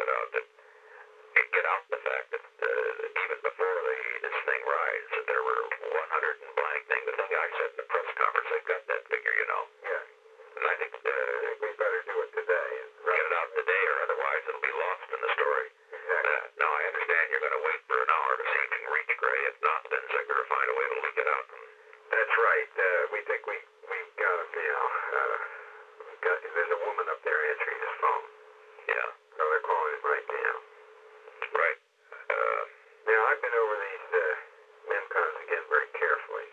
put out that get out the fact that even before this thing rides, that there were 100 and blank thing. The thing I said in the press conference, they've got that figure, you know. Yeah. And I think We better do it today. get it out today, or otherwise it'll be lost in the story. Exactly. Now I understand you're going to wait for an hour to see if you can reach Gray. If not, then Ziegler will find a way to leak it out. That's right. We think we got him now. There's a woman up there answering his phone. Yeah. So they're calling him right now. Right. Now, I've been over these MEMCONs again very carefully,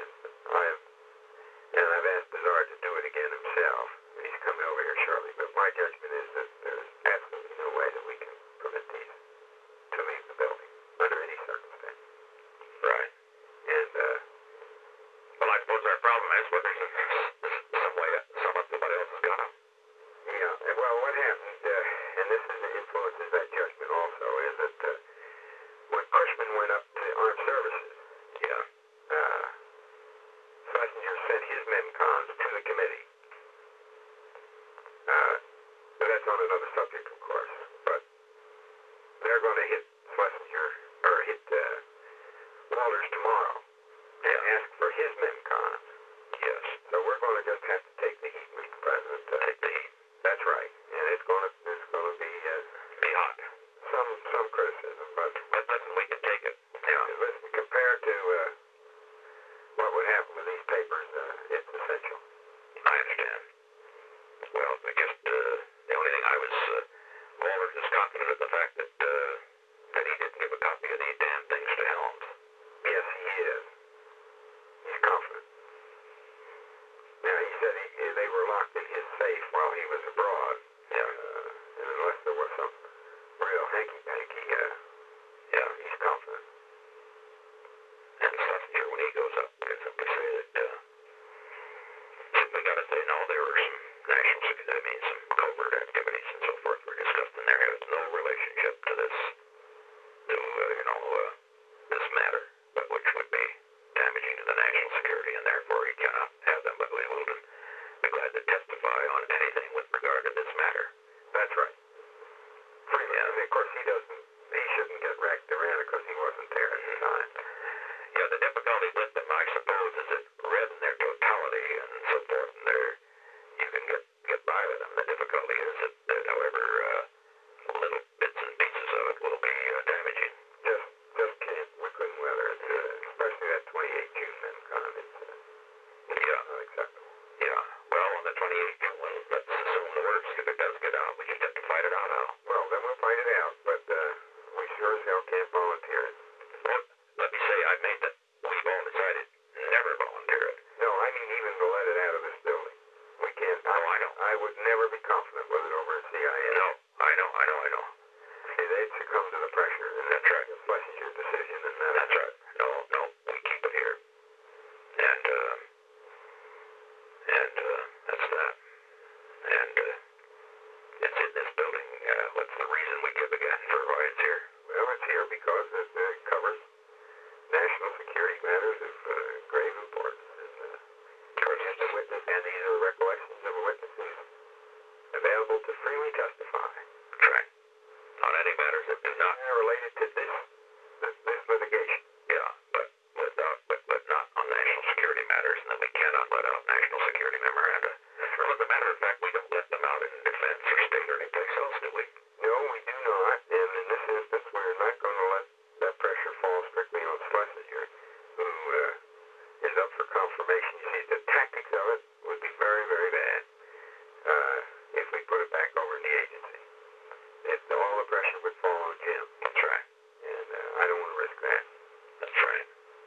and I've asked Bernard to do it again himself, and he's coming over here shortly, but my judgment is that there's absolutely no way that we can permit these to leave the building under any circumstance. Right. And, well, I suppose our problem is whether some way, somebody else has got them. yeah, well, what happened, and this influences that judgment also, is that when Cushman went up to Armed Services, Yeah. Schlesinger sent his MEMCONs to the committee. That's on another subject, of course, but they're going to hit Schlesinger, or hit Walters tomorrow, and ask for his MEMCONs. Yes. So we're going to just have to take the heat, Mr. President. Take the heat. That's right, and it's going to be Be hot. some criticism, but Listen, we can take it. Yeah. listen, compared to what would happen with these papers, it's essential. I understand. Well, I guess the only thing I was, Walters is confident of the fact that he didn't give a copy of these damn things to Helms. Yes, he is. He's confident. Now, he said they were locked in his safe while he was abroad. Yeah. And unless there was some real hanky-panky, he's confident. And Schlesinger, when he goes up, can simply say that, simply got to say, no, there were some some covert activities and so forth were discussed in there. It has no relationship to this, this matter, but which would be damaging to the national security, and therefore he cannot have them labeled and be glad to testify on anything with regard to this matter. That's right. Freeman, yeah. Of course, he shouldn't get wrecked around it because he wasn't there at the time. Yeah, the difficulty with them, I suppose, is that read in their totality and so forth, and you can get by with them. The difficulty is that however, little bits and pieces of it will be damaging. Just can't. We couldn't weather it, especially that 28 June MEMCON. It's not acceptable. Yeah. Well, on the 28th June, let's assume the worst. If it does get out, we just have to fight it out now. Well, then we'll fight it out, but we sure as hell can't volunteer it. Well, let me say, I made that we've all decided never volunteer it. No, I mean even to let it out of this building. We can't. Oh, I know. I would never be confident with it over at CIA. No, I know. See, they'd succumb to the pressure, and That's right. It's Schlesinger's decision, and That's right. No, we keep it here. And that's that. And it's in this building. What's the reason we give again for why it's here? Well, it's here because it covers national security matters of grave importance. And these are recollections of witnesses available to freely testify. Right. On any matters that do not related to this litigation. Yeah, but not on national security matters, and then we cannot let out national security memoranda. Well, as a matter of fact, we don't let them out in defense or state or anyplace else, do we? No, we do not. And in this instance, we're not going to let that pressure fall strictly on Schlesinger, who is up for confirmation. You see, the tactics of it would be very, very bad if we put it back over in the agency. All the pressure would fall on Jim. That's right. And I don't want to risk that. That's right.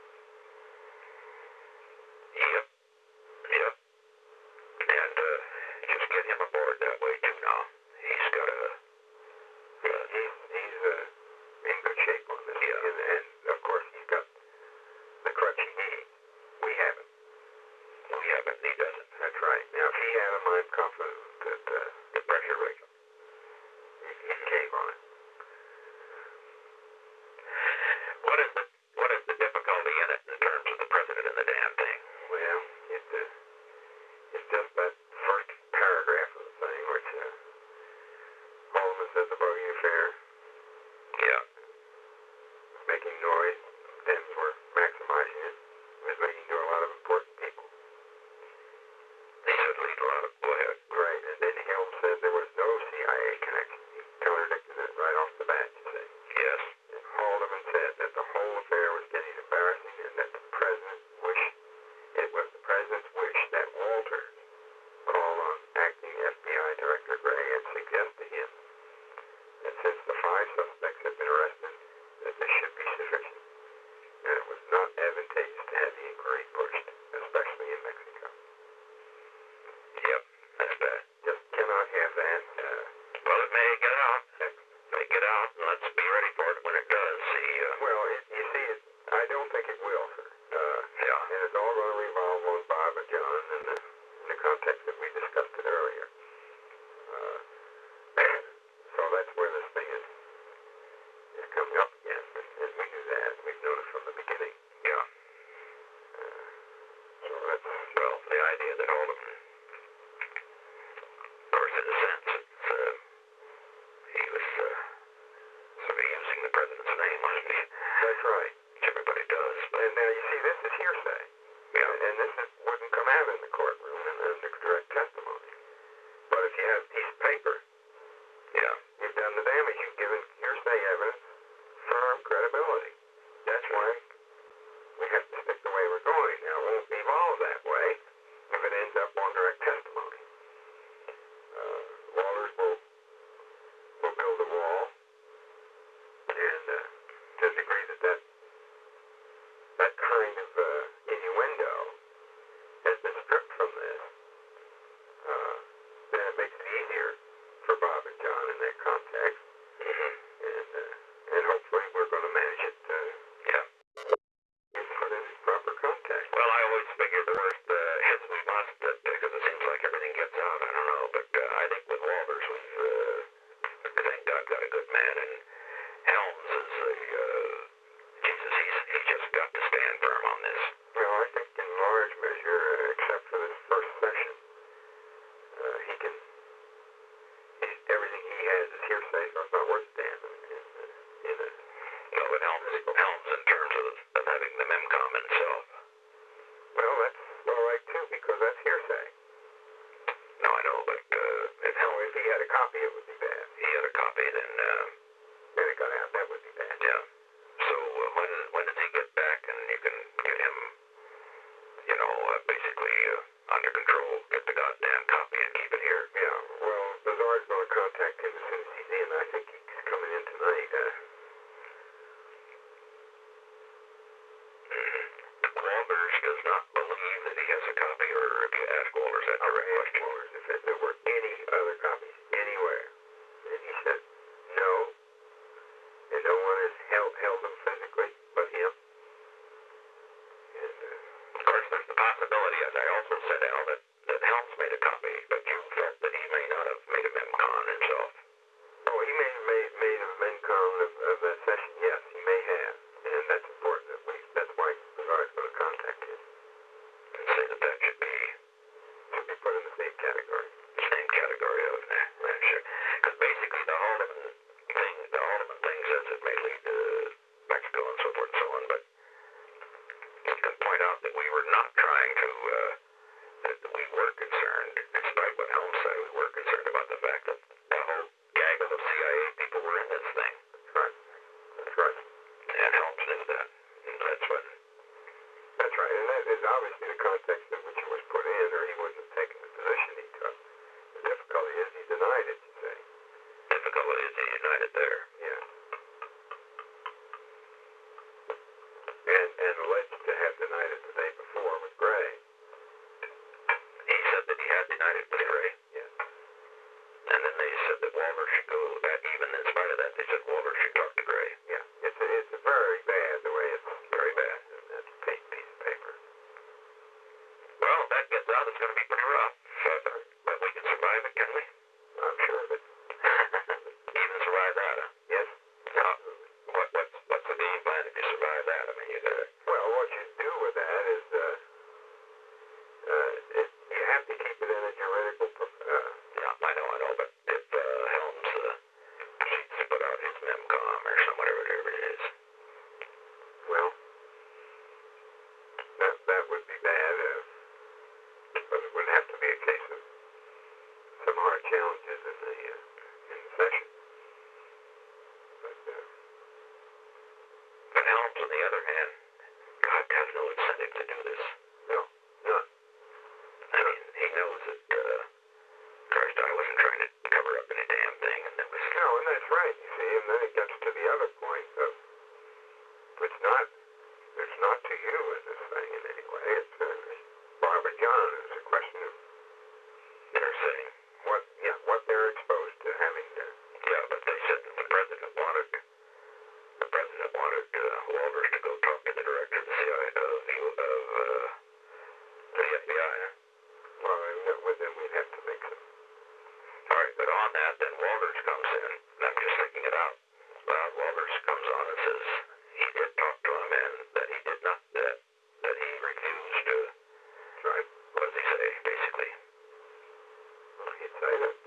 Yep. And just get him aboard that way, too, now. He's got to that's where this thing is coming up against, and we knew that. We've known it from the beginning. Yeah. So that's, Well, the idea that Haldeman, of course, in a sense, he was sort of using the president's name, wasn't he? that's right. Which everybody does. But, And now you see, this is hearsay. yeah. And this wouldn't come out in the courtroom in the direct testimony. But if you have a piece of paper, Yeah. you've done the damage. You've given hearsay evidence firm credibility. That's why we have to stick the way we're going. Now, it won't evolve that way if it ends up on direct testimony. Walters will build a wall, and to the degree that kind of innuendo has been stripped from this, then it makes it easier for Bob and John in that context, and hopefully we're going to manage it Yeah. and put it in proper context. Well, I always figure the worst is we must, because it seems like everything gets out. I don't know, but I think with Walters, thank God, got a good man, and Helms is Jesus, he's just got to stand firm on this. Well, I think in large measure, except for this first session, everything he has is hearsay, so it's not worth standing in a. No, but Helms in terms of having the MEMCOM himself. Well, that's all right too, because that's hearsay. No, I know, but if Helms, If he had a copy, it would be bad. he had a copy, then And it got out, that would be bad. yeah. So when does he get back, and you can get him, basically under control, get the goddamn copy and keep it here? Yeah, well, Bazar's going to contact him as soon as he's in. I think he's coming in tonight. Walters does not believe that he has a copy, or if you ask Walters that direct question. Walters, if there were any other copies anywhere, and he said no, and no one has held them physically but him. And Of course, there's the possibility, as I also said, Al, that Helms made a copy, but you felt that he may not have made a MEMCON himself. oh, he may have made a MEMCON of that session. Yes, he may have, and that's important. At least that's why Bazar's going to contact him. And say that should be Put in the same category. the same category of, sure. Because basically the Haldeman thing says it may lead to Mexico and so forth and so on, but you can point out that we were not trying to, that we were concerned, despite what Helms said, we were concerned about the fact that the whole gaggle of CIA people were in this thing. That's right. And Helms knew that. And that's when, That's right, and that is obviously the context in which it was put in, or he wouldn't have taken the position he took. The difficulty is he denied it, you say. difficulty is he united there. Yeah. And alleged to have denied it the day before with Gray. He said that he had denied it with Gray. Yes. And then they said that Walters should go, even in spite of that, they said Walters should talk to Gray. Yeah. It's very bad the way it's Very bad. that piece of paper. Well, if that gets out, it's going to be pretty rough. But we can survive it, can we? I'm sure of it. Even survive that, huh? Yes. Now, what's the game plan if you survive that? I mean, you gotta, Well, what you do with that is you have to keep it in a juridical. yeah, I know, but if Helms proceeds to put out his MEMCOM or whatever it is. Well, that would be bad. But it would have to be a case of some hard challenges in the session. But Helms, on the other hand, God has no incentive to do this. No, none. I mean, he knows that, Christ, I wasn't trying to cover up any damn thing, and that was... No, and that's right. You see, and then it gets to the other point of it's not to you in this thing in any way. It's Bob and John. It's a question of They're saying, what they're exposed to having to. yeah, but they said that the president wanted Walters to go talk to the director of the CIA, the FBI. Well, then we'd have to make some. All right, but on that, then Walters comes in. I'm just thinking it out. Well, Walters comes on and says he did talk to him and that he did not, that he refused to, Right. what does he say, basically? Well, he'd say that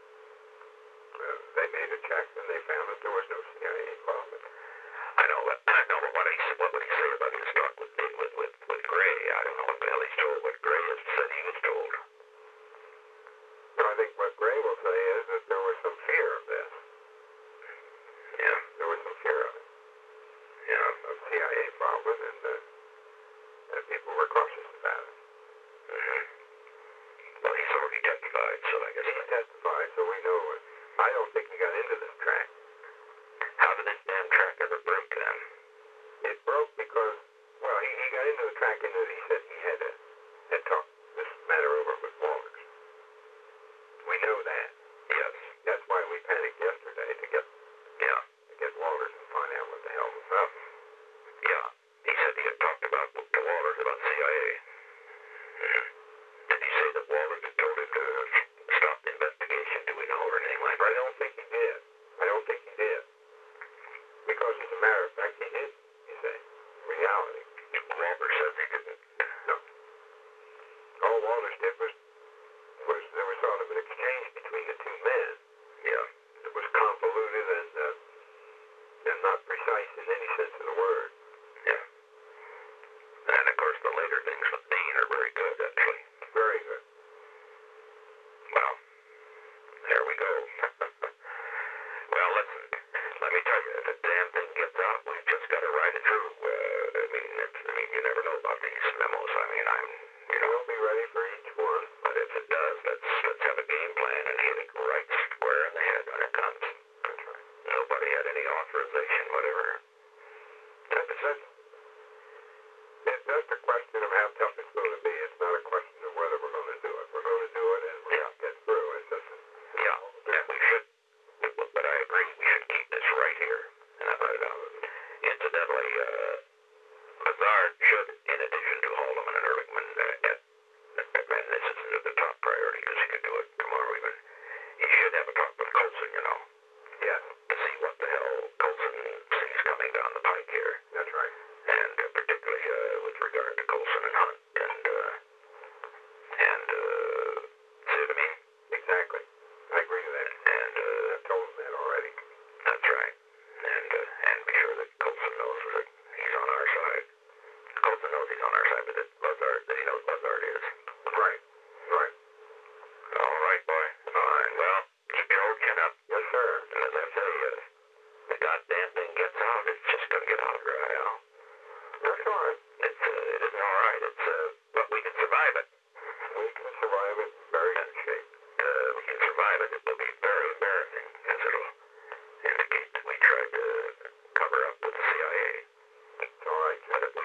they made a check and they found that there was no CIA involvement. I know, but what would he say about his talk with Gray? I don't know what the hell he's told, what Gray has said he was told. I think what Gray will say is that there was some fear of this. Yeah. There was some fear of it. Yeah. Of CIA involvement, and people were cautious about it. Mm-hmm. Well, he's already testified, so I guess He testified, so we know it. I don't think he got into this track. How did this damn track ever break then? It broke because, well, he got into the track in that he said he had talked this matter over with Walters. We know that. Yes. That's why we panicked yesterday to get Walters and find out what the hell was up. Yeah. He said he had talked to Walters about CIA. Mm-hmm. Did he say that Walters had told him to stop the investigation? Do we know or anything like that? I don't think he did. Because as a matter of fact, he did, you say. Reality. Walters says he didn't. No. All Walters did was there was sort of an exchange between the two men. Yeah. It was convoluted and not precise in any sense of the word. Yeah. And of course the later things with Dean are very good, actually. Very good. Well, there we go. Well, listen, let me tell you, if the damn thing gets out, we've just got to ride it through. You never know about these memos. We'll be ready for each one. But if it does, let's have a game plan and hit it right square in the head when it comes. That's right. Nobody had any authorization, whatever. It's just a question of how tough it's going to be. It's not a question of whether we're going to do it. We're going to do it and we're going to get through. It's just and we should, but I agree, we should keep this right here. Incidentally, Lazard should, in addition to Haldeman and Ehrlichman, and this isn't the top priority because he could do it tomorrow even, he should have a talk with Coulson, yes. to see what the hell Coulson sees coming down the pike here. That's right. And particularly with regard to Coulson and Hunt, and see what I mean? Exactly. I agree with that. And I've told him that already. that's right. And be sure that Coulson knows that he's on our side. Coulson knows he's on our side, but that he knows Lazard is. Right. Right. All right, boy. Fine. Well, keep your old chin up. Yes, sir. And as I say, the goddamn thing gets out, it's just going to get out right now. That's all right. It isn't all right. But we can survive it. We can survive it in very good shape. We can survive it. It will be very embarrassing, as it'll indicate that we tried to cover up with the CIA. It's all right. But if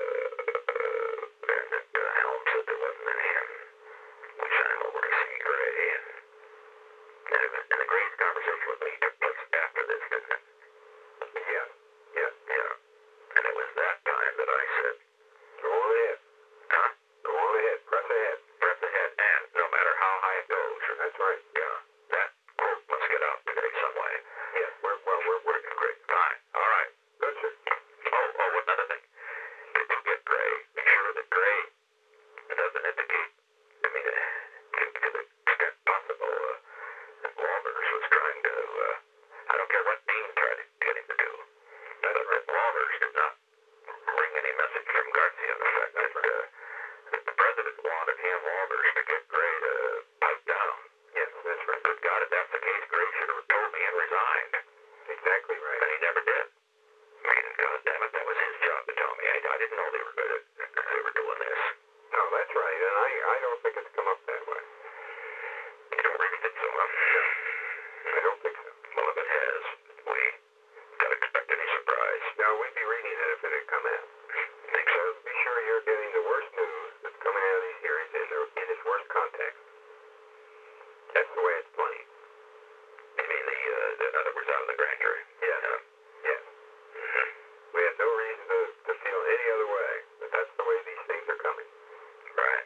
and that Helm said there wasn't any, and we sent him over to see Gray, and the Gray's conversation with me took place after this, didn't it? Yes. Yes. Yeah. And it was that time that I said, Go on ahead. huh? Go on ahead. Press ahead. Press ahead, and no matter how high it goes, That's right. yeah, that quote must get out today some way. Yes. We're working. Great. Fine. All right. Good, sir. Oh, another thing. If you get Gray, be sure that Gray doesn't indicate, to the extent possible, that Walters was trying to, I don't care what Dean tried to get him to do, but that Walters did not bring any message from Garcia on the fact that the president wanted him, Walters, to get Gray to pipe down. Yes, that's right. Good God, if that's the case, Gray should have told me and resigned. Exactly right. And he never did. God damn it, that was his job to tell me. I didn't know they were doing this. No, that's right. And I don't think it's come up that way. You don't really think so, huh? No. I don't think so. Well, if it has, we can't expect any surprise. No, we'd be reading it if it had come out. Think so? Be sure you're getting the worst news that's coming out of these hearings in its worst context. That's the way it's playing. You mean in other words, out of the grand jury? Yes. Yes. Mm-hmm. We have no reason to feel any other way, but that's the way these things are coming. Right.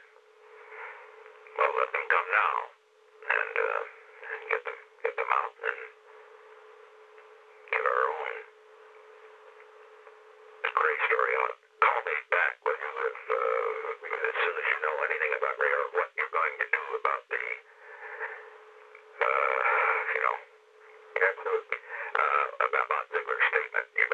Well, let them come now, and get them out, and Ziegler's statement,